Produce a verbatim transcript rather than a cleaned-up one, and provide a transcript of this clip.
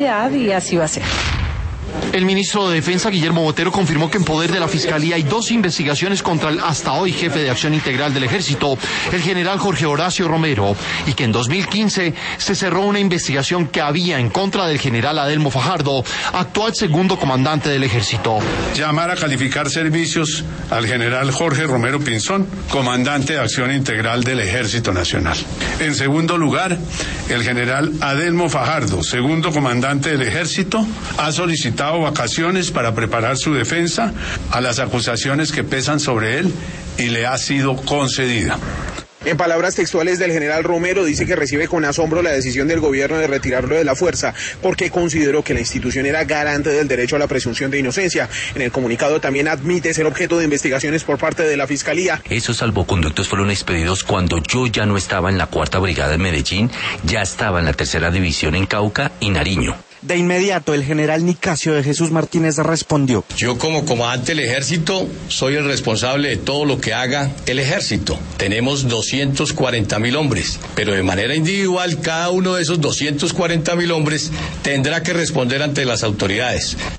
Y así va a ser. El ministro de Defensa, Guillermo Botero, confirmó que en poder de la Fiscalía hay dos investigaciones contra el hasta hoy jefe de Acción Integral del Ejército, el general Jorge Horacio Romero, y que en dos mil quince se cerró una investigación que había en contra del general Adelmo Fajardo, actual segundo comandante del Ejército. Llamar a calificar servicios al general Jorge Romero Pinzón, comandante de Acción Integral del Ejército Nacional. En segundo lugar, el general Adelmo Fajardo, segundo comandante del Ejército, ha solicitado vacaciones para preparar su defensa a las acusaciones que pesan sobre él y le ha sido concedida. En palabras textuales del general Romero, dice que recibe con asombro la decisión del gobierno de retirarlo de la fuerza, porque consideró que la institución era garante del derecho a la presunción de inocencia. En el comunicado también admite ser objeto de investigaciones por parte de la Fiscalía. Esos salvoconductos fueron expedidos cuando yo ya no estaba en la cuarta brigada en Medellín, ya estaba en la tercera división en Cauca y Nariño. De inmediato, el general Nicasio de Jesús Martínez respondió: yo como comandante del ejército soy el responsable de todo lo que haga el ejército. Tenemos doscientos cuarenta mil hombres, pero de manera individual cada uno de esos doscientos cuarenta mil hombres tendrá que responder ante las autoridades.